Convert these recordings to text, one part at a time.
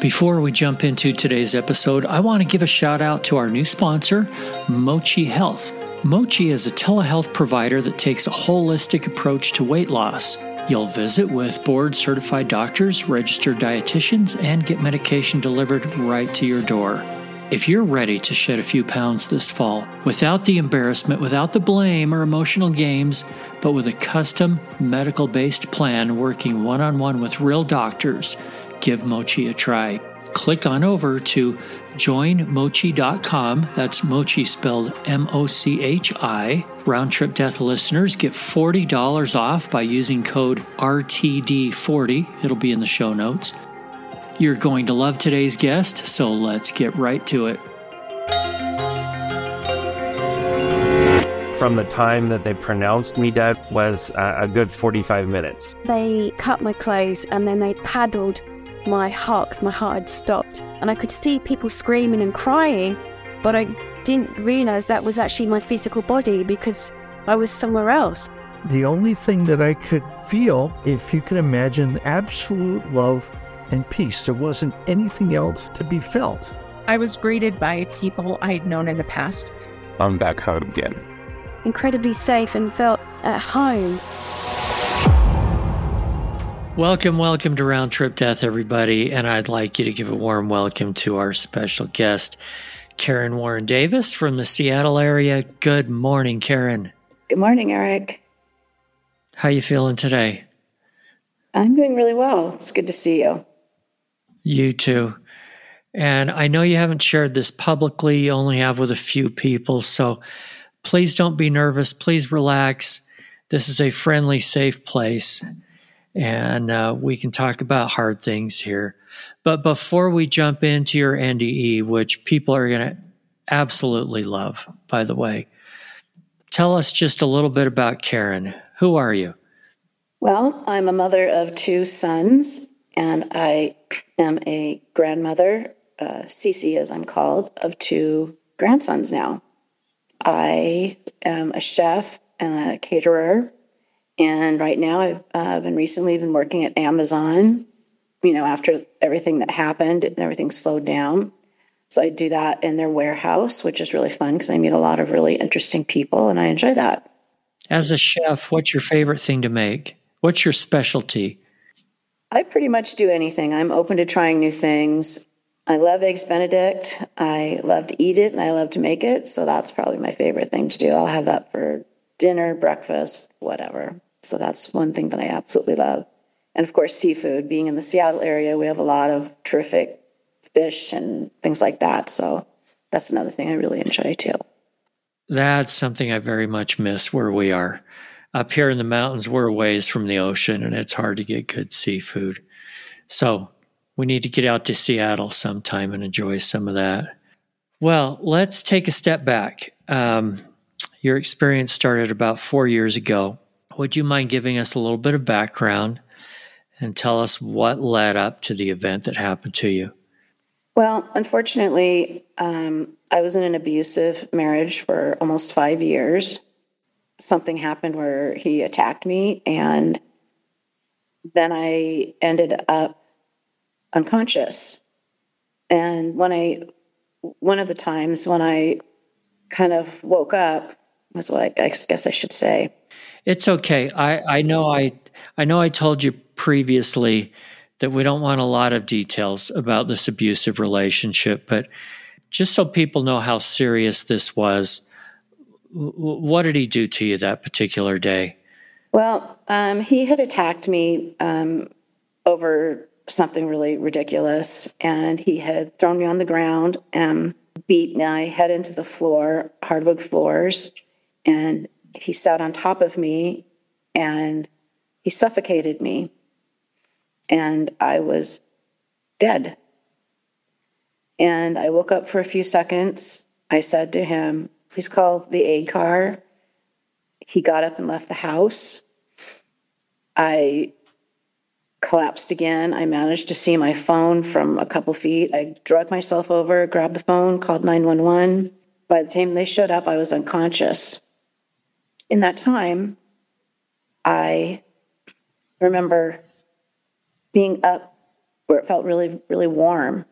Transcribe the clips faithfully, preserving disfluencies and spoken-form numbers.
Before we jump into today's episode, I want to give a shout out to our new sponsor, Mochi Health. Mochi is a telehealth provider that takes a holistic approach to weight loss. You'll visit with board-certified doctors, registered dietitians, and get medication delivered right to your door. If you're ready to shed a few pounds this fall, without the embarrassment, without the blame or emotional games, but with a custom medical-based plan working one-on-one with real doctors, give Mochi a try. Click on over to join mochi dot com. That's Mochi spelled M O C H I. Round Trip Death listeners get forty dollars off by using code R T D forty. It'll be in the show notes. You're going to love today's guest, so let's get right to it. From the time that they pronounced me dead was uh, a good forty-five minutes. They cut my clothes and then they paddled my heart because my heart had stopped. And I could see people screaming and crying, but I didn't realize that was actually my physical body because I was somewhere else. The only thing that I could feel, if you can imagine, absolute love and peace. There wasn't anything else to be felt. I was greeted by people I had known in the past. I'm back home again. Incredibly safe and felt at home. Welcome, welcome to Round Trip Death, everybody, and I'd like you to give a warm welcome to our special guest, Karen Warren Davis from the Seattle area. Good morning, Karen. Good morning, Eric. How you feeling today? I'm doing really well. It's good to see you. You too. And I know you haven't shared this publicly, you only have with a few people, so please don't be nervous. Please relax. This is a friendly, safe place. And uh, we can talk about hard things here. But before we jump into your N D E, which people are going to absolutely love, by the way, tell us just a little bit about Karen. Who are you? Well, I'm a mother of two sons, and I am a grandmother, uh, Cece as I'm called, of two grandsons now. I am a chef and a caterer. And right now, I've uh, been recently been working at Amazon, you know, after everything that happened and everything slowed down. So I do that in their warehouse, which is really fun because I meet a lot of really interesting people and I enjoy that. As a chef, what's your favorite thing to make? What's your specialty? I pretty much do anything. I'm open to trying new things. I love Eggs Benedict. I love to eat it and I love to make it. So that's probably my favorite thing to do. I'll have that for dinner, breakfast, whatever. So that's one thing that I absolutely love. And of course, seafood. Being in the Seattle area, we have a lot of terrific fish and things like that. So that's another thing I really enjoy too. That's something I very much miss where we are. Up here in the mountains, we're a ways from the ocean and it's hard to get good seafood. So we need to get out to Seattle sometime and enjoy some of that. Well, let's take a step back. Um, Your experience started about four years ago. Would you mind giving us a little bit of background and tell us what led up to the event that happened to you? Well, unfortunately, um, I was in an abusive marriage for almost five years. Something happened where he attacked me, and then I ended up unconscious. And when I, one of the times when I kind of woke up, was what I, I guess I should say. It's okay. I, I know I I know I told you previously that we don't want a lot of details about this abusive relationship, but just so people know how serious this was, w- what did he do to you that particular day? Well, um, he had attacked me um, over something really ridiculous, and he had thrown me on the ground and beat my head into the floor, hardwood floors, and he sat on top of me and he suffocated me and I was dead. And I woke up for a few seconds. I said to him, please call the aid car. He got up and left the house. I collapsed again. I managed to see my phone from a couple feet. I drug myself over, grabbed the phone, called nine one one. By the time they showed up, I was unconscious. In that time, I remember being up where it felt really, really warm.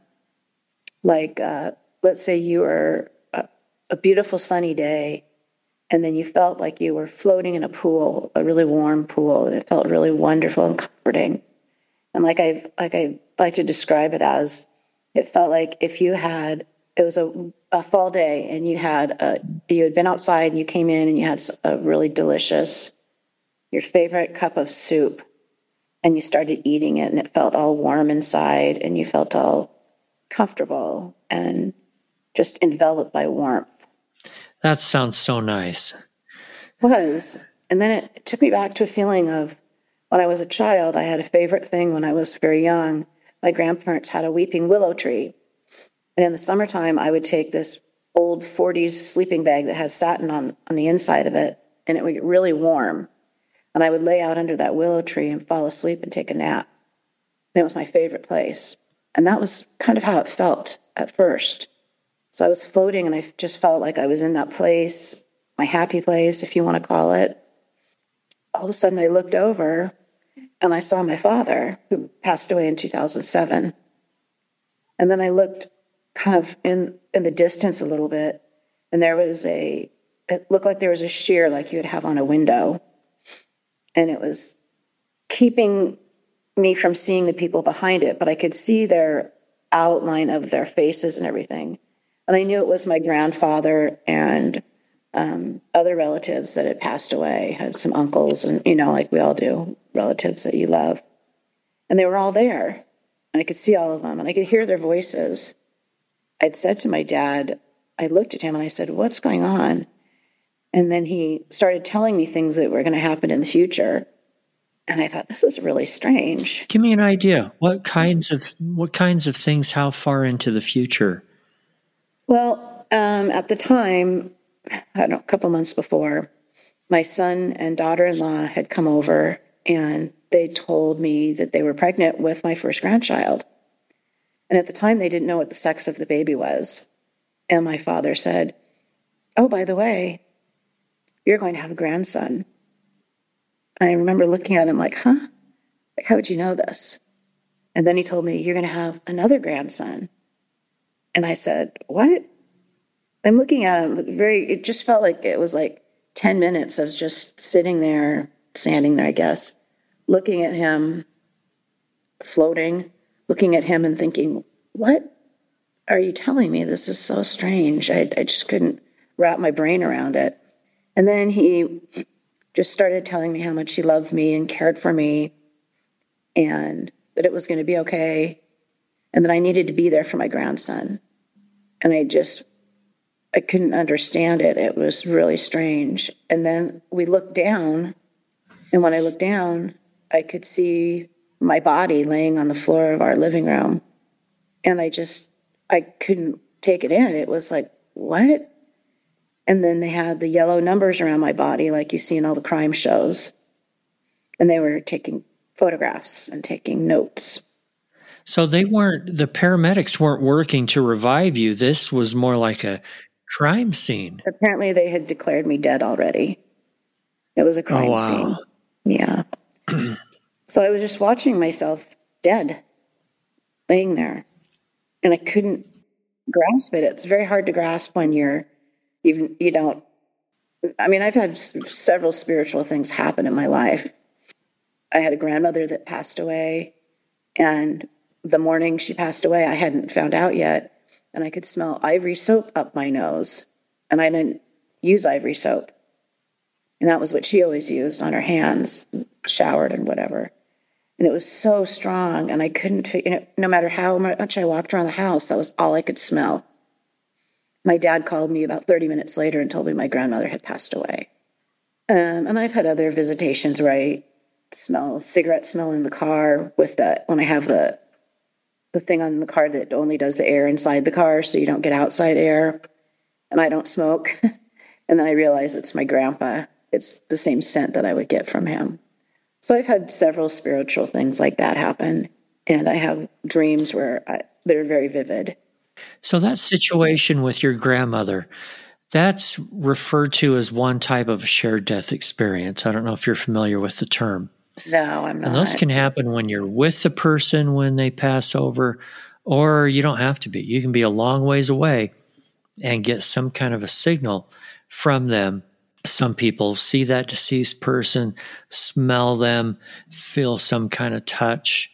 Like, uh, let's say you were a, a beautiful sunny day, and then you felt like you were floating in a pool, a really warm pool, and it felt really wonderful and comforting. And like I like I like to describe it as, it felt like if you had, it was a, a fall day, and you had a, you had been outside, and you came in, and you had a really delicious, your favorite cup of soup, and you started eating it, and it felt all warm inside, and you felt all comfortable and just enveloped by warmth. That sounds so nice. It was. And then it took me back to a feeling of when I was a child. I had a favorite thing when I was very young. My grandparents had a weeping willow tree. And in the summertime, I would take this old forties sleeping bag that has satin on, on the inside of it, and it would get really warm. And I would lay out under that willow tree and fall asleep and take a nap. And it was my favorite place. And that was kind of how it felt at first. So I was floating, and I just felt like I was in that place, my happy place, if you want to call it. All of a sudden, I looked over, and I saw my father, who passed away in two thousand seven. And then I looked kind of in, in the distance a little bit, and there was a, it looked like there was a sheer like you would have on a window. And it was keeping me from seeing the people behind it, but I could see their outline of their faces and everything. And I knew it was my grandfather and um, other relatives that had passed away. I had some uncles, and, you know, like we all do, relatives that you love. And they were all there. And I could see all of them, and I could hear their voices. I'd said to my dad, I looked at him and I said, "What's going on?" And then he started telling me things that were going to happen in the future. And I thought, this is really strange. Give me an idea. What kinds of what kinds of things? How far into the future? Well, um, at the time, I don't know, a couple months before, my son and daughter-in-law had come over, and they told me that they were pregnant with my first grandchild. And at the time, they didn't know what the sex of the baby was. And my father said, "Oh, by the way, you're going to have a grandson." I remember looking at him like, huh? Like, how would you know this? And then he told me, "You're going to have another grandson." And I said, "What?" I'm looking at him very, it just felt like it was like ten minutes of just sitting there, standing there, I guess, looking at him, floating, looking at him and thinking, what are you telling me? This is so strange. I, I just couldn't wrap my brain around it. And then he just started telling me how much he loved me and cared for me, and that it was going to be okay, and that I needed to be there for my grandson. And I just, I couldn't understand it. It was really strange. And then we looked down, and when I looked down, I could see my body laying on the floor of our living room. And I just, I couldn't take it in. It was like, what? And then they had the yellow numbers around my body like you see in all the crime shows. And they were taking photographs and taking notes. So they weren't, the paramedics weren't working to revive you. This was more like a crime scene. Apparently they had declared me dead already. It was a crime oh, wow. scene. Yeah. So I was just watching myself dead, laying there. And I couldn't grasp it. It's very hard to grasp when you're, even you don't, I mean, I've had s- several spiritual things happen in my life. I had a grandmother that passed away, and the morning she passed away, I hadn't found out yet, and I could smell ivory soap up my nose, and I didn't use ivory soap. And that was what she always used on her hands, showered and whatever. And it was so strong, and I couldn't, you know, no matter how much I walked around the house, that was all I could smell. My dad called me about thirty minutes later and told me my grandmother had passed away. Um, and I've had other visitations where I smell cigarette smell in the car with the, when I have the the thing on the car that only does the air inside the car so you don't get outside air. And I don't smoke. And then I realize it's my grandpa. It's the same scent that I would get from him. So I've had several spiritual things like that happen. And I have dreams where I, they're very vivid. So that situation with your grandmother, that's referred to as one type of shared death experience. I don't know if you're familiar with the term. No, I'm not. And those can happen when you're with the person when they pass over, or you don't have to be. You can be a long ways away and get some kind of a signal from them. Some people see that deceased person, smell them, feel some kind of touch.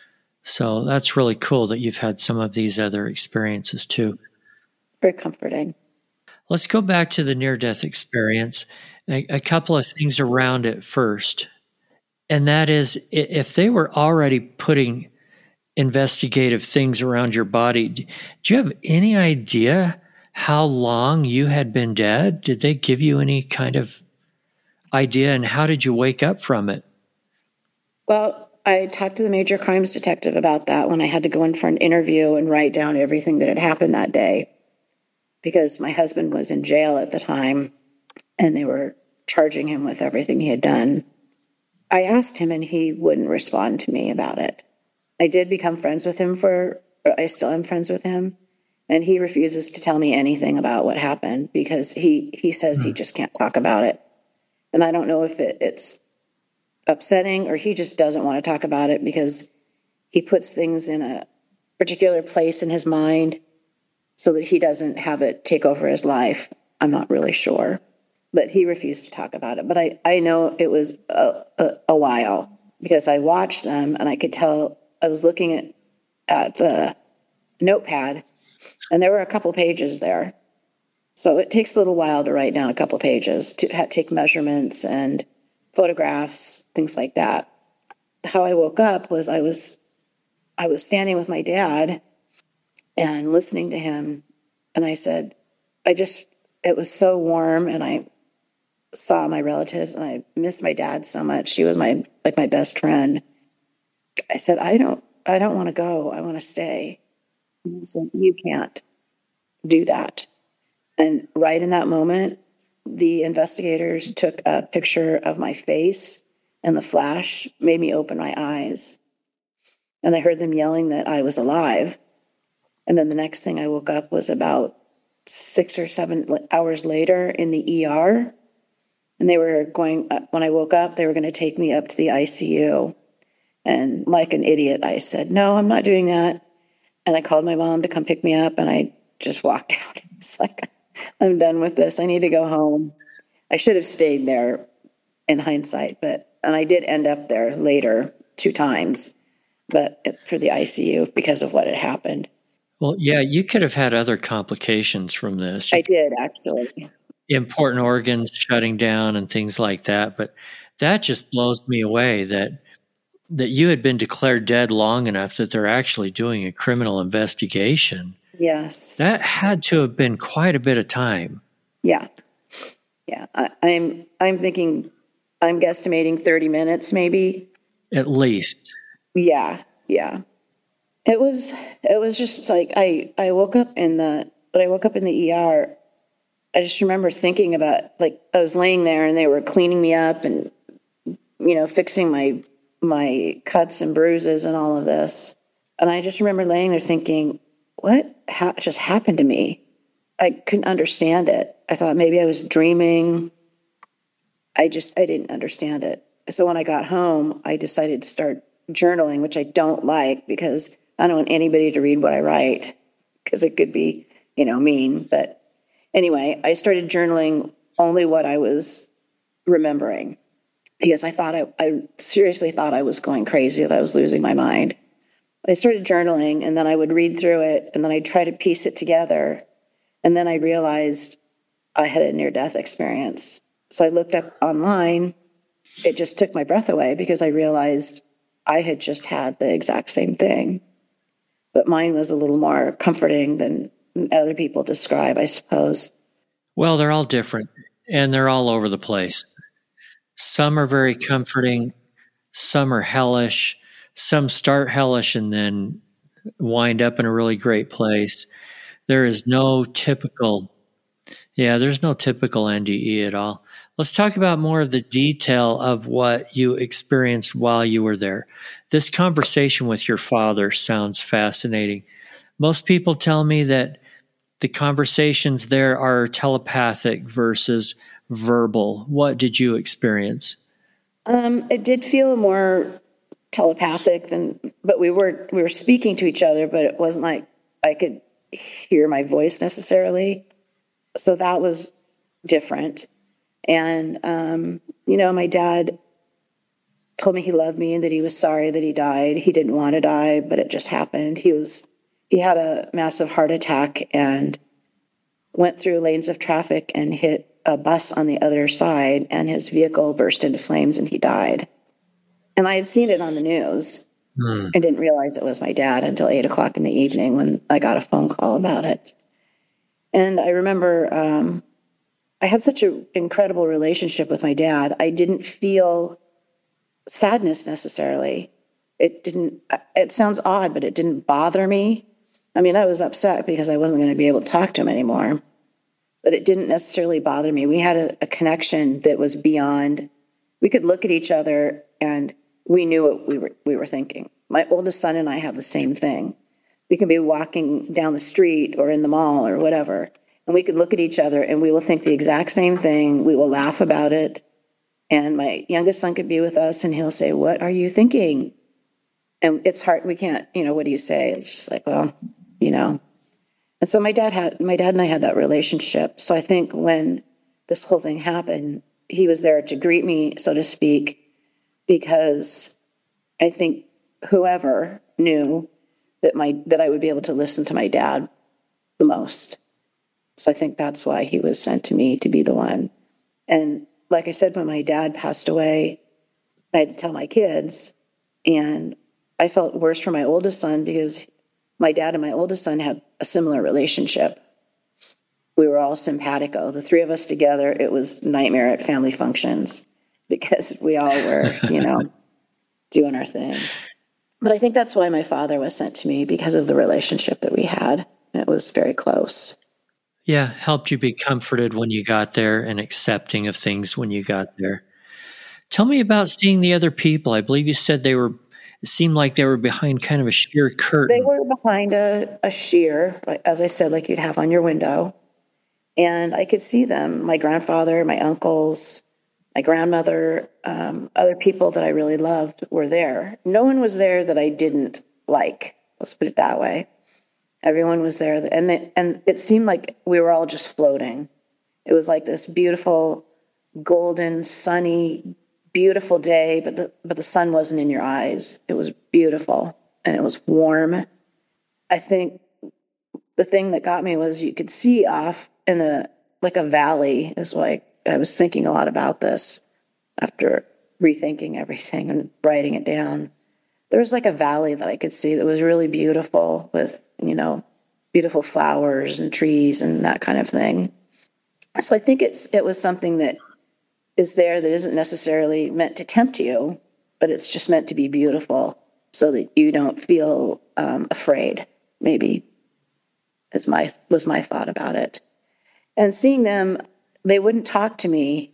So that's really cool that you've had some of these other experiences too. Very comforting. Let's go back to the near-death experience. A, a couple of things around it first. And that is, if they were already putting investigative things around your body, do you have any idea how long you had been dead? Did they give you any kind of idea, and how did you wake up from it? Well, I talked to the major crimes detective about that when I had to go in for an interview and write down everything that had happened that day, because my husband was in jail at the time and they were charging him with everything he had done. I asked him and he wouldn't respond to me about it. I did become friends with him for, I still am friends with him. And he refuses to tell me anything about what happened because he, he says he just can't talk about it. And I don't know if it, it's upsetting or he just doesn't want to talk about it because he puts things in a particular place in his mind so that he doesn't have it take over his life. I'm not really sure. But he refused to talk about it. But I, I know it was a, a, a while because I watched them and I could tell I was looking at, at the notepad and there were a couple pages there. So it takes a little while to write down a couple pages, to ha- take measurements and photographs, things like that. How I woke up was I was I was standing with my dad and listening to him. And I said, I just, it was so warm and I saw my relatives and I missed my dad so much. She was my, like my best friend. I said, I don't, I don't want to go. I want to stay. And he said, you can't do that. And right in that moment, the investigators took a picture of my face and the flash made me open my eyes. And I heard them yelling that I was alive. And then the next thing I woke up was about six or seven hours later in the E R. And they were going, when I woke up, they were going to take me up to the I C U. And like an idiot, I said, no, I'm not doing that. And I called my mom to come pick me up and I just walked out. It's like, I'm done with this. I need to go home. I should have stayed there in hindsight, but, and I did end up there later two times, but for the I C U because of what had happened. Well, yeah, you could have had other complications from this. I did, actually. Important organs shutting down and things like that. But that just blows me away that that you had been declared dead long enough that they're actually doing a criminal investigation. Yes. That had to have been quite a bit of time. Yeah. Yeah. I, I'm I'm thinking, I'm guesstimating thirty minutes maybe. At least. Yeah. Yeah. It was, it was just like, I, I woke up in the, but I woke up in the E R. I just remember thinking about, like, I was laying there and they were cleaning me up and, you know, fixing my, my cuts and bruises and all of this. And I just remember laying there thinking, what ha- just happened to me? I couldn't understand it. I thought maybe I was dreaming. I just, I didn't understand it. So when I got home, I decided to start journaling, which I don't like because I don't want anybody to read what I write because it could be, you know, mean. But anyway, I started journaling only what I was remembering because I thought I, I seriously thought I was going crazy, that I was losing my mind. I started journaling and then I would read through it and then I'd try to piece it together. And then I realized I had a near-death experience. So I looked up online. It just took my breath away because I realized I had just had the exact same thing. But mine was a little more comforting than other people describe, I suppose. Well, they're all different, and they're all over the place. Some are very comforting. Some are hellish. Some start hellish and then wind up in a really great place. There is no typical, yeah, there's no typical N D E at all. Let's talk about more of the detail of what you experienced while you were there. This conversation with your father sounds fascinating. Most people tell me that the conversations there are telepathic versus verbal. What did you experience? Um, it did feel more telepathic than, but we were we were speaking to each other, but it wasn't like I could hear my voice necessarily. So that was different. And um, you know, my dad told me he loved me and that he was sorry that he died. He didn't want to die, but it just happened. He was he had a massive heart attack and went through lanes of traffic and hit a bus on the other side, and his vehicle burst into flames and he died. And I had seen it on the news. Mm. I didn't realize it was my dad until eight o'clock in the evening when I got a phone call about it. And I remember um, I had such an incredible relationship with my dad. I didn't feel sadness necessarily. It didn't, it sounds odd, but it didn't bother me. I mean, I was upset because I wasn't going to be able to talk to him anymore, but it didn't necessarily bother me. We had a, a connection that was beyond, we could look at each other and we knew what we were, we were thinking. My oldest son and I have the same thing. We can be walking down the street or in the mall or whatever, and we could look at each other and we will think the exact same thing. We will laugh about it. And my youngest son could be with us and he'll say, "What are you thinking?" And it's hard. We can't, you know, what do you say? It's just like, well, you know. And so my dad had, my dad and I had that relationship. So I think when this whole thing happened, he was there to greet me, so to speak, because I think whoever knew that my, that I would be able to listen to my dad the most. So I think that's why he was sent to me to be the one. And like I said, when my dad passed away, I had to tell my kids, and I felt worse for my oldest son because my dad and my oldest son had a similar relationship. We were all simpatico. The three of us together, it was nightmare at family functions because we all were, you know, doing our thing. But I think that's why my father was sent to me, because of the relationship that we had. And it was very close. Yeah, helped you be comforted when you got there and accepting of things when you got there. Tell me about seeing the other people. I believe you said they were, it seemed like they were behind kind of a sheer curtain. They were behind a, a sheer, as I said, like you'd have on your window. And I could see them, my grandfather, my uncles, my grandmother, um, other people that I really loved were there. No one was there that I didn't like. Let's put it that way. Everyone was there. And, they, and it seemed like we were all just floating. It was like this beautiful, golden, sunny, beautiful day, but the, but the sun wasn't in your eyes. It was beautiful and it was warm. I think the thing that got me was you could see off in the, like a valley is why I was thinking a lot about this after rethinking everything and writing it down. There was like a valley that I could see that was really beautiful with, you know, beautiful flowers and trees and that kind of thing. So I think it's, it was something that is there that isn't necessarily meant to tempt you, but it's just meant to be beautiful so that you don't feel um, afraid, maybe, is my, was my thought about it. And seeing them, they wouldn't talk to me.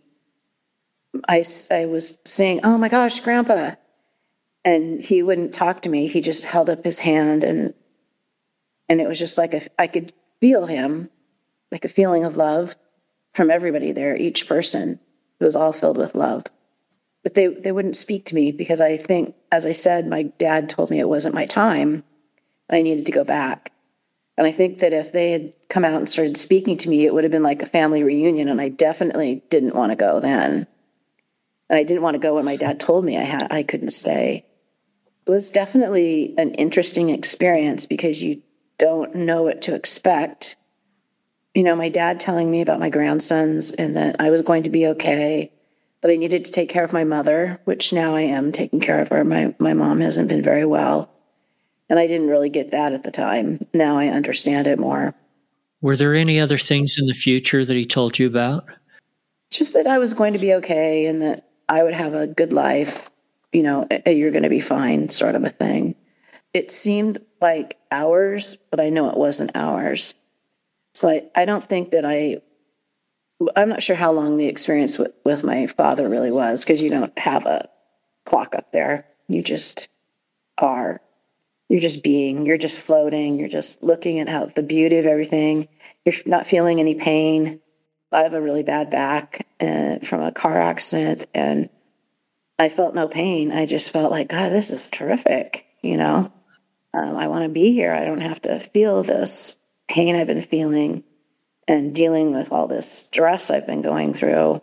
I, I was saying, "Oh my gosh, Grandpa." And he wouldn't talk to me. He just held up his hand, and and it was just like a, I could feel him, like a feeling of love from everybody there, each person. It was all filled with love. But they, they wouldn't speak to me because I think, as I said, my dad told me it wasn't my time and I needed to go back. And I think that if they had come out and started speaking to me, it would have been like a family reunion, and I definitely didn't want to go then. And I didn't want to go when my dad told me I had I couldn't stay. It was definitely an interesting experience because you don't know what to expect. You know, my dad telling me about my grandsons and that I was going to be okay, that I needed to take care of my mother, which now I am taking care of her. My, my mom hasn't been very well. And I didn't really get that at the time. Now I understand it more. Were there any other things in the future that he told you about? Just that I was going to be okay and that I would have a good life. You know, you're going to be fine, sort of a thing. It seemed like hours, but I know it wasn't hours. So I, I don't think that I, I'm not sure how long the experience with, with my father really was, because you don't have a clock up there. You just are. You're just being, you're just floating. You're just looking at how the beauty of everything. You're not feeling any pain. I have a really bad back uh, from a car accident, and I felt no pain. I just felt like, God, this is terrific. You know, um, I want to be here. I don't have to feel this pain I've been feeling and dealing with all this stress I've been going through.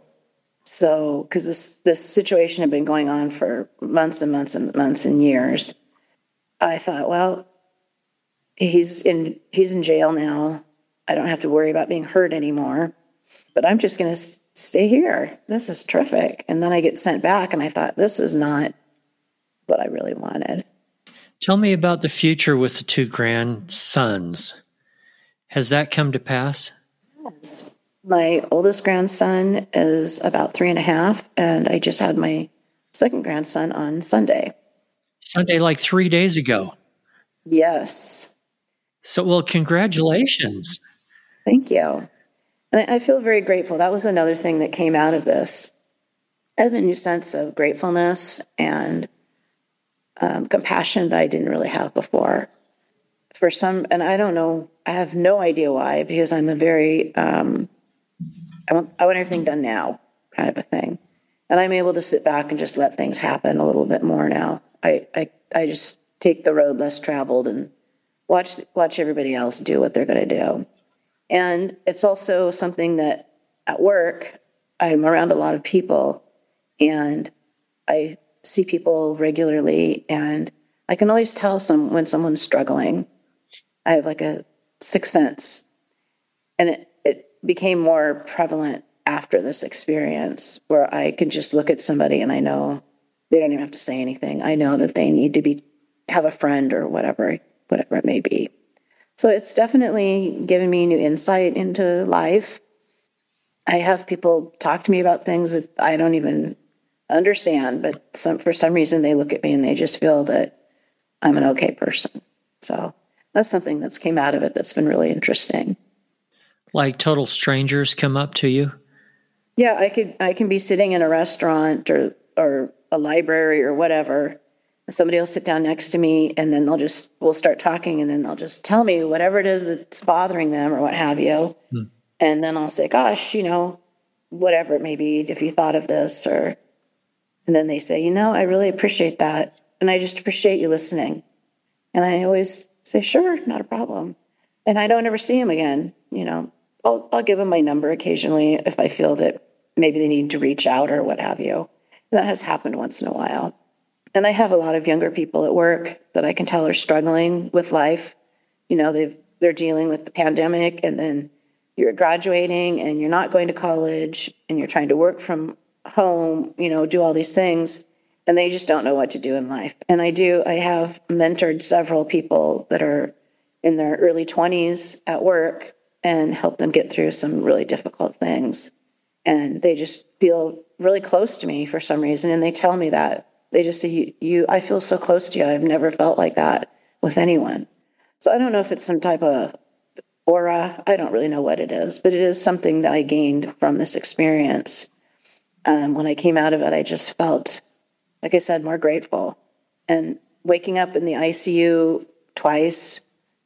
So, because this, this situation had been going on for months and months and months and years, I thought, well, he's in, he's in jail now. I don't have to worry about being hurt anymore, but I'm just going to s- stay here. This is terrific. And then I get sent back and I thought, this is not what I really wanted. Tell me about the future with the two grandsons. Has that come to pass? Yes. My oldest grandson is about three and a half, and I just had my second grandson on Sunday. Sunday, like three days ago. Yes. So, well, congratulations. Thank you. And I, I feel very grateful. That was another thing that came out of this. I have a new sense of gratefulness and um, compassion that I didn't really have before. For some, and I don't know, I have no idea why, because I'm a very, um, I want, I want everything done now kind of a thing. And I'm able to sit back and just let things happen a little bit more now. I, I, I just take the road less traveled and watch, watch everybody else do what they're going to do. And it's also something that at work, I'm around a lot of people and I see people regularly, and I can always tell some when someone's struggling. I have like a sixth sense, and it, it became more prevalent after this experience where I can just look at somebody and I know they don't even have to say anything. I know that they need to be, have a friend or whatever, whatever it may be. So it's definitely given me new insight into life. I have people talk to me about things that I don't even understand, but some, for some reason they look at me and they just feel that I'm an okay person. So that's something that's came out of it that's been really interesting. Like total strangers come up to you? Yeah, I could I can be sitting in a restaurant or or a library or whatever, and somebody will sit down next to me, and then they'll just we'll start talking, and then they'll just tell me whatever it is that's bothering them or what have you. Hmm. And then I'll say, gosh, you know, whatever it may be, if you thought of this, or and then they say, you know, I really appreciate that, and I just appreciate you listening. And I always say, sure, not a problem. And I don't ever see them again. You know, I'll I'll give them my number occasionally if I feel that maybe they need to reach out or what have you. That has happened once in a while. And I have a lot of younger people at work that I can tell are struggling with life. You know, they've they're dealing with the pandemic, and then you're graduating and you're not going to college and you're trying to work from home, you know, do all these things, and they just don't know what to do in life. And I do, I have mentored several people that are in their early twenties at work and help them get through some really difficult things. And they just feel really close to me for some reason. And they tell me that. They just say, you, you, I feel so close to you. I've never felt like that with anyone. So I don't know if it's some type of aura. I don't really know what it is, but it is something that I gained from this experience. Um, when I came out of it, I just felt, like I said, more grateful. And waking up in the I C U twice,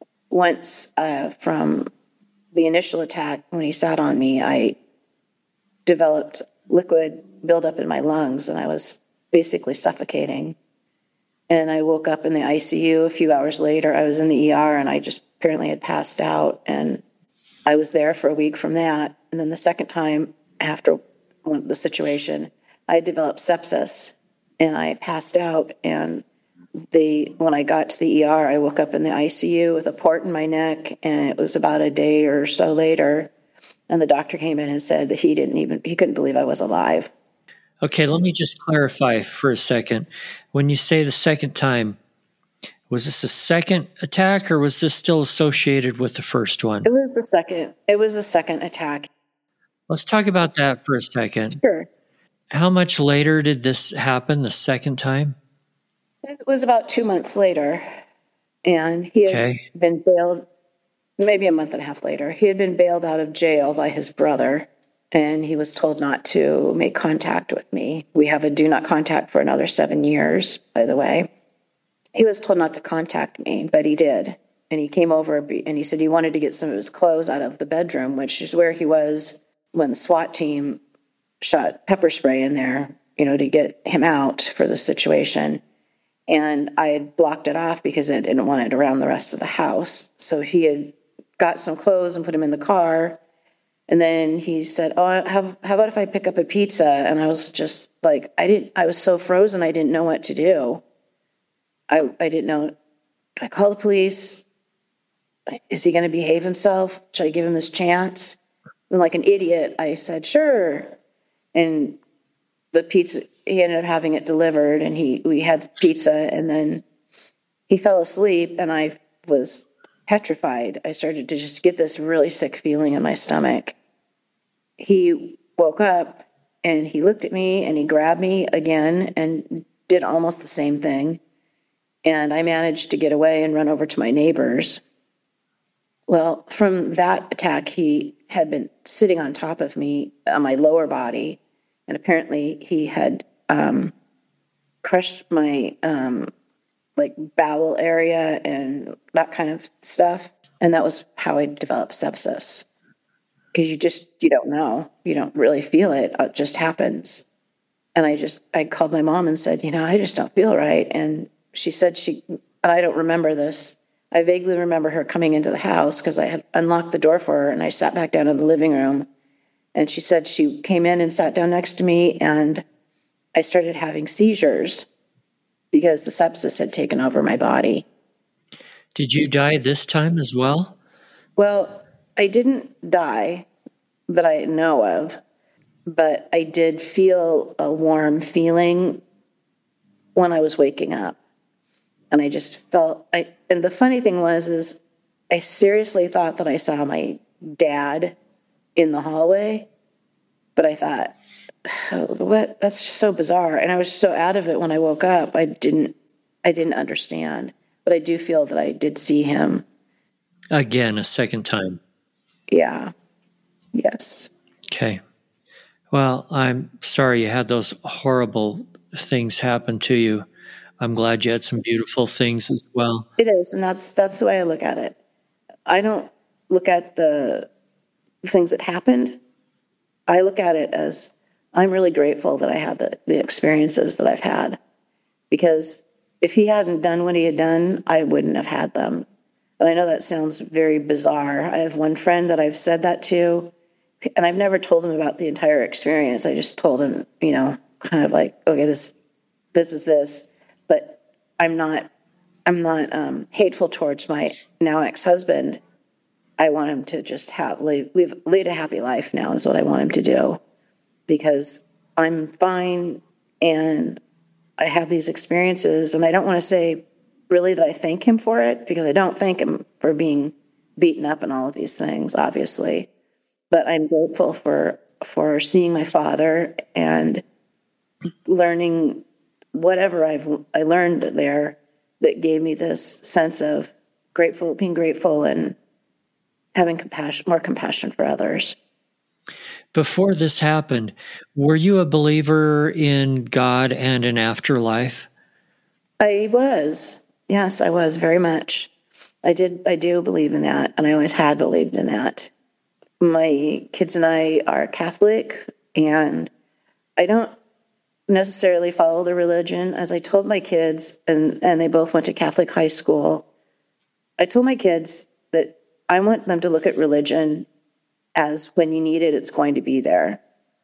once uh, from the initial attack, when he sat on me, I developed liquid buildup in my lungs, and I was basically suffocating. And I woke up in the I C U a few hours later. I was in the E R, and I just apparently had passed out, and I was there for a week from that. And then the second time after the situation, I developed sepsis, and I passed out. And they, when I got to the E R, I woke up in the I C U with a port in my neck, and it was about a day or so later. And the doctor came in and said that he didn't even, he couldn't believe I was alive. Okay, let me just clarify for a second. When you say the second time, was this a second attack, or was this still associated with the first one? It was the second, it was the second attack. Let's talk about that for a second. Sure. How much later did this happen, the second time? It was about two months later, and he had okay. been bailed, maybe a month and a half later. He had been bailed out of jail by his brother, and he was told not to make contact with me. We have a do not contact for another seven years, by the way. He was told not to contact me, but he did. And he came over and he said he wanted to get some of his clothes out of the bedroom, which is where he was when the SWAT team shot pepper spray in there you know, to get him out for the situation. And I had blocked it off because I didn't want it around the rest of the house. So he had got some clothes and put them in the car. And then he said, oh, how, how about if I pick up a pizza? And I was just like, I didn't, I was so frozen. I didn't know what to do. I, I didn't know, do I call the police? Is he going to behave himself? Should I give him this chance? And like an idiot, I said, sure. And the pizza, he ended up having it delivered, and he, we had the pizza, and then he fell asleep, and I was petrified. I started to just get this really sick feeling in my stomach. He woke up and he looked at me and he grabbed me again and did almost the same thing. And I managed to get away and run over to my neighbors. Well, from that attack, he had been sitting on top of me on my lower body. And apparently he had um, crushed my um, like bowel area and that kind of stuff. And that was how I developed sepsis. Because you just, you don't know. You don't really feel it. It just happens. And I just, I called my mom and said, you know, I just don't feel right. And she said she, and I don't remember this. I vaguely remember her coming into the house because I had unlocked the door for her, and I sat back down in the living room. And she said she came in and sat down next to me, and I started having seizures because the sepsis had taken over my body. Did you die this time as well? Well, I didn't die that I know of, but I did feel a warm feeling when I was waking up. And I just felt, I, and the funny thing was, is I seriously thought that I saw my dad in the hallway, but I thought, oh, what? That's so bizarre. And I was so out of it when I woke up. I didn't, I didn't understand, but I do feel that I did see him. Again, a second time. Yeah. Yes. Okay. Well, I'm sorry you had those horrible things happen to you. I'm glad you had some beautiful things as well. It is, and that's that's the way I look at it. I don't look at the things that happened. I look at it as I'm really grateful that I had the, the experiences that I've had. Because if he hadn't done what he had done, I wouldn't have had them. And I know that sounds very bizarre. I have one friend that I've said that to, and I've never told him about the entire experience. I just told him, you know, kind of like, okay, this this is this. But I'm not, I'm not um, hateful towards my now ex-husband. I want him to just have lead, lead, lead a happy life now is what I want him to do, because I'm fine and I have these experiences, and I don't want to say really that I thank him for it, because I don't thank him for being beaten up and all of these things, obviously. But I'm grateful for for seeing my father and learning whatever I've I learned there that gave me this sense of grateful, being grateful and having compassion, more compassion for others. Before this happened, were you a believer in God and an afterlife? I was. Yes, I was very much. I did. I do believe in that, and I always had believed in that. My kids and I are Catholic, and I don't necessarily follow the religion. As I told my kids, and, and they both went to Catholic high school, I told my kids that I want them to look at religion as when you need it, it's going to be there.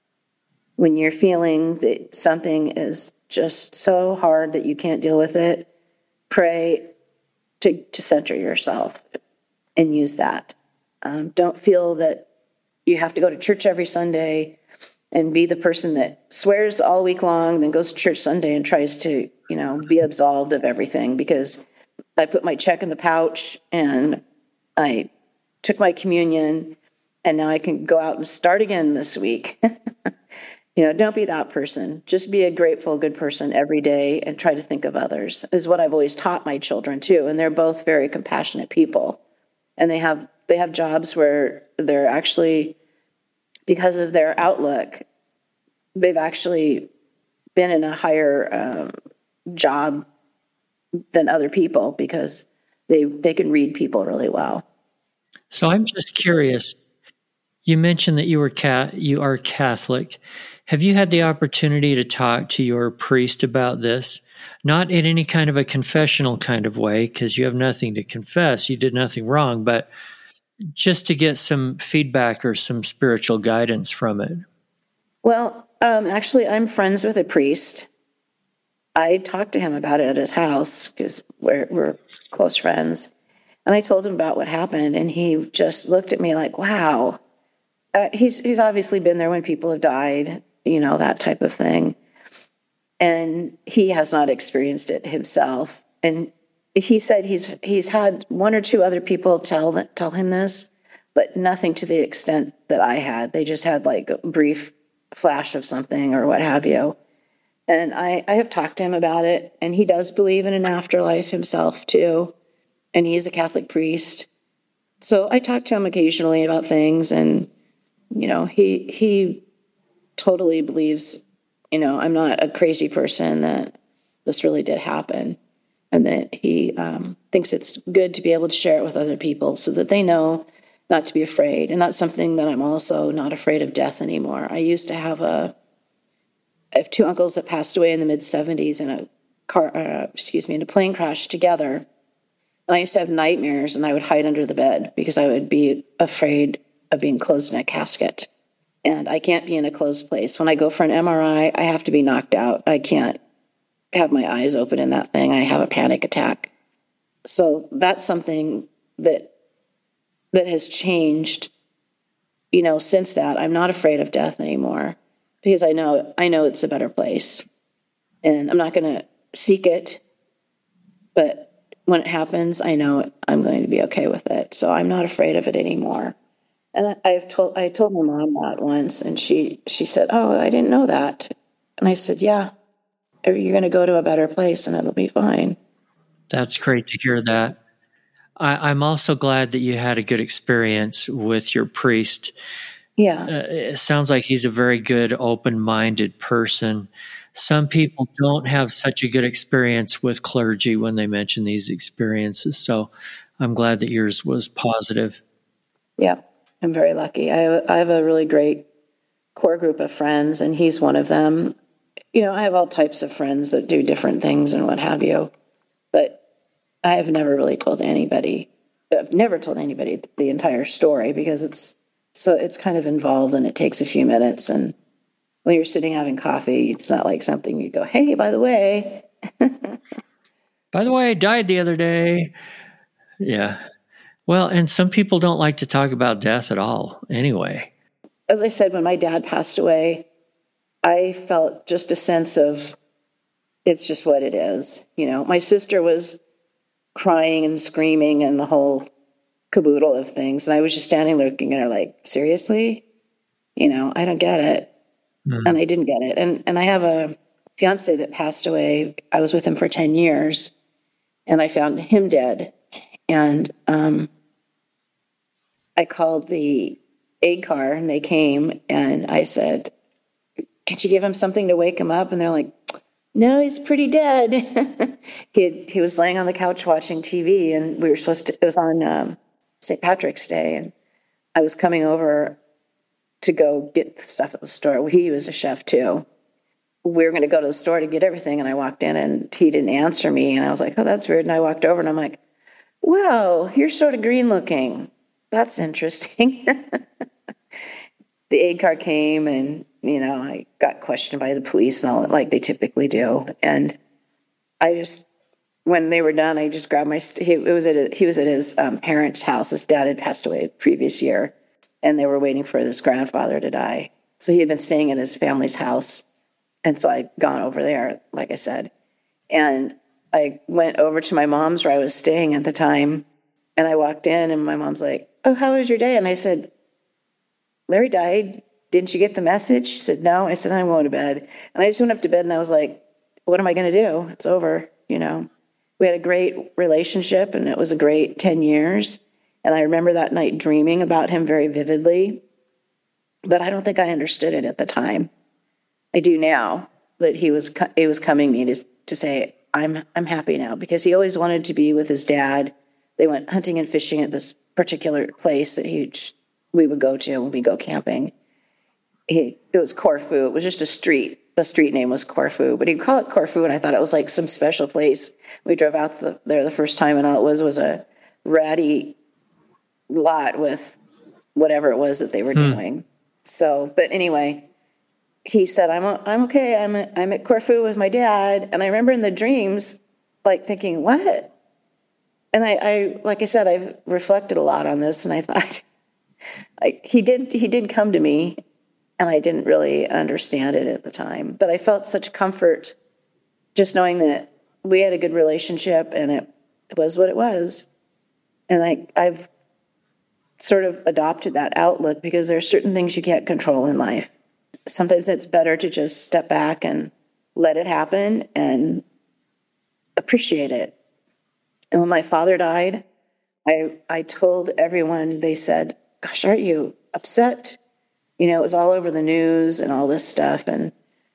When you're feeling that something is just so hard that you can't deal with it, pray to, to center yourself and use that. Um, don't feel that you have to go to church every Sunday and be the person that swears all week long, then goes to church Sunday and tries to, you know, be absolved of everything, because I put my check in the pouch and I took my communion and now I can go out and start again this week. You know, don't be that person. Just be a grateful, good person every day and try to think of others, is what I've always taught my children too. And they're both very compassionate people. And they have they have jobs where they're actually, because of their outlook, they've actually been in a higher um, job than other people, because they they can read people really well. So I'm just curious. You mentioned that you were cat you are Catholic. Have you had the opportunity to talk to your priest about this? Not in any kind of a confessional kind of way, because you have nothing to confess. You did nothing wrong, but just to get some feedback or some spiritual guidance from it. Well, um, actually, I'm friends with a priest. I talked to him about it at his house because we're, we're close friends. And I told him about what happened, and he just looked at me like, wow. Uh, he's he's obviously been there when people have died, you know, that type of thing. And he has not experienced it himself. And he said he's he's had one or two other people tell tell him this, but nothing to the extent that I had. They just had like a brief flash of something or what have you. And I, I have talked to him about it, and he does believe in an afterlife himself too. And he's a Catholic priest. So I talk to him occasionally about things, and, you know, he he totally believes, you know, I'm not a crazy person, that this really did happen. And that he um, thinks it's good to be able to share it with other people so that they know not to be afraid. And that's something that I'm also not afraid of death anymore. I used to have a, I have two uncles that passed away in the mid seventies in a car, uh, excuse me, in a plane crash together. And I used to have nightmares, and I would hide under the bed because I would be afraid of being closed in a casket. And I can't be in a closed place. When I go for an M R I, I have to be knocked out. I can't have my eyes open in that thing. I have a panic attack. So that's something that that has changed, you know, since that. I'm not afraid of death anymore because I know I know it's a better place. And I'm not going to seek it, but when it happens, I know I'm going to be okay with it. So I'm not afraid of it anymore. And I, I've told I told my mom that once, and she she said, "Oh, I didn't know that." And I said, "Yeah. You're going to go to a better place and it'll be fine." That's great to hear that. I, I'm also glad that you had a good experience with your priest. Yeah. Uh, it sounds like he's a very good, open-minded person. Some people don't have such a good experience with clergy when they mention these experiences. So I'm glad that yours was positive. Yeah, I'm very lucky. I, I have a really great core group of friends, and he's one of them. You know, I have all types of friends that do different things and what have you, but I have never really told anybody, I've never told anybody the entire story because it's so it's kind of involved and it takes a few minutes. And when you're sitting having coffee, it's not like something you go, "Hey, by the way." By the way, I died the other day. Yeah. Well, and some people don't like to talk about death at all anyway. As I said, when my dad passed away, I felt just a sense of it's just what it is. You know, my sister was crying and screaming and the whole caboodle of things. And I was just standing there looking at her like, seriously? You know, I don't get it. Mm. And I didn't get it. And and I have a fiance that passed away. I was with him for ten years, and I found him dead. And um, I called the aid car, and they came, and I said, "Can't you give him something to wake him up?" And they're like, "No, he's pretty dead." he had, he was laying on the couch watching T V, and we were supposed to, it was on um, Saint Patrick's Day, and I was coming over to go get stuff at the store. He was a chef too. We were going to go to the store to get everything, and I walked in, and he didn't answer me, and I was like, "Oh, that's weird." And I walked over, and I'm like, "Wow, you're sort of green looking. That's interesting." The aid car came, and, you know, I got questioned by the police and all that, like they typically do. And I just, when they were done, I just grabbed my, he, it was at a, he was at his um, parents' house. His dad had passed away the previous year, and they were waiting for his grandfather to die. So he had been staying in his family's house. And so I'd gone over there, like I said. And I went over to my mom's where I was staying at the time. And I walked in, and my mom's like, "Oh, how was your day?" And I said, "Larry died. Didn't you get the message?" She said, "No." I said, "I'm going to bed." And I just went up to bed, and I was like, what am I going to do? It's over. You know, we had a great relationship, and it was a great ten years. And I remember that night dreaming about him very vividly, but I don't think I understood it at the time. I do now, that he was, he was coming me to, to say, I'm, I'm happy now, because he always wanted to be with his dad. They went hunting and fishing at this particular place that he we would go to when we go camping. he it was Corfu. It was just a street. The street name was Corfu, but he'd call it Corfu, and I thought it was like some special place. We drove out the, there the first time, and all it was was a ratty lot with whatever it was that they were hmm. doing. So, but anyway, he said, I'm I'm okay. I'm a, I'm at Corfu with my dad. And I remember in the dreams, like thinking, what? And I, I like I said, I've reflected a lot on this, and I thought, like he did he did come to me, and I didn't really understand it at the time. But I felt such comfort just knowing that we had a good relationship, and it, it was what it was. And I, I've sort of adopted that outlook because there are certain things you can't control in life. Sometimes it's better to just step back and let it happen and appreciate it. And when my father died, I I told everyone, they said, gosh, aren't you upset? You know, it was all over the news and all this stuff. And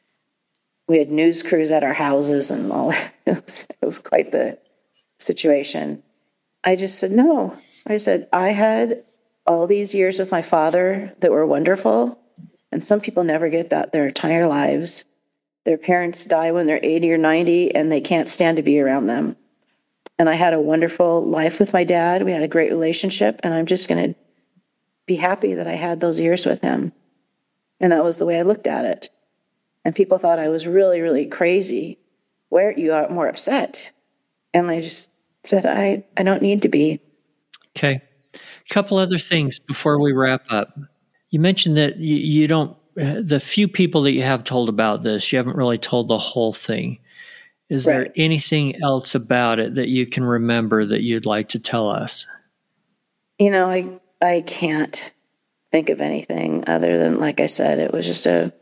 we had news crews at our houses and all that. It was, it was quite the situation. I just said, no. I said, I had all these years with my father that were wonderful. And some people never get that their entire lives. Their parents die when they're eighty or ninety, and they can't stand to be around them. And I had a wonderful life with my dad. We had a great relationship, and I'm just going to be happy that I had those years with him. And that was the way I looked at it. And people thought I was really, really crazy. Where you are more upset? And I just said, I, I don't need to be. Okay. A couple other things before we wrap up. You mentioned that you, you don't, the few people that you have told about this, you haven't really told the whole thing. Is right. there anything else about it that you can remember that you'd like to tell us? You know, I I can't think of anything other than, like I said, it was just a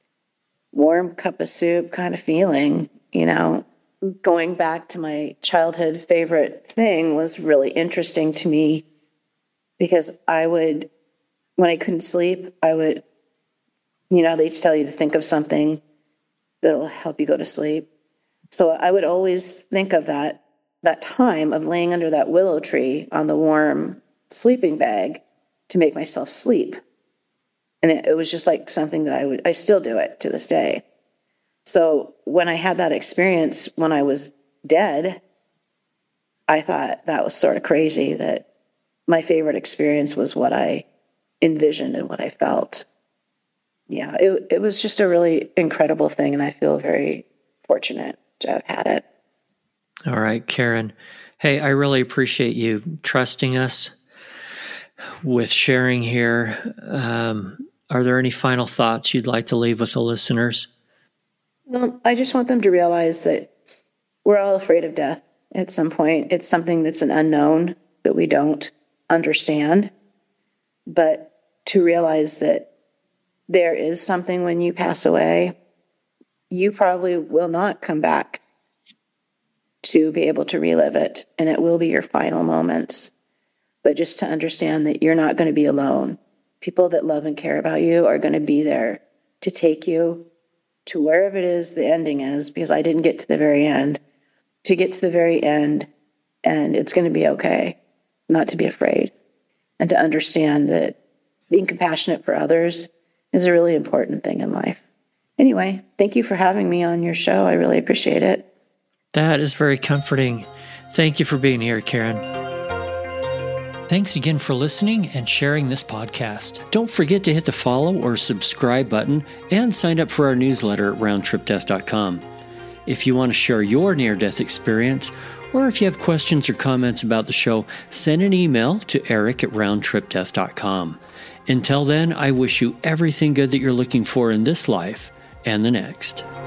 warm cup of soup kind of feeling. You know, going back to my childhood favorite thing was really interesting to me because I would, when I couldn't sleep, I would, you know, they tell you to think of something that'll help you go to sleep. So I would always think of that that time of laying under that willow tree on the warm sleeping bag to make myself sleep. And it, it was just like something that I would, I still do it to this day. So when I had that experience when I was dead, I thought that was sort of crazy that my favorite experience was what I envisioned and what I felt. Yeah, it it was just a really incredible thing, and I feel very fortunate to have had it. All right, Karen. Hey, I really appreciate you trusting us with sharing here. Um, are there any final thoughts you'd like to leave with the listeners? Well, I just want them to realize that we're all afraid of death at some point. It's something that's an unknown that we don't understand. But to realize that there is something when you pass away, you probably will not come back to be able to relive it, and it will be your final moments. But just to understand that you're not going to be alone. People that love and care about you are going to be there to take you to wherever it is the ending is, because I didn't get to the very end, to get to the very end, and it's going to be okay, not to be afraid, and to understand that being compassionate for others is a really important thing in life. Anyway, thank you for having me on your show. I really appreciate it. That is very comforting. Thank you for being here, Karen. Thanks again for listening and sharing this podcast. Don't forget to hit the follow or subscribe button and sign up for our newsletter at round trip death dot com. If you want to share your near-death experience, or if you have questions or comments about the show, send an email to eric at round trip death dot com. Until then, I wish you everything good that you're looking for in this life and the next.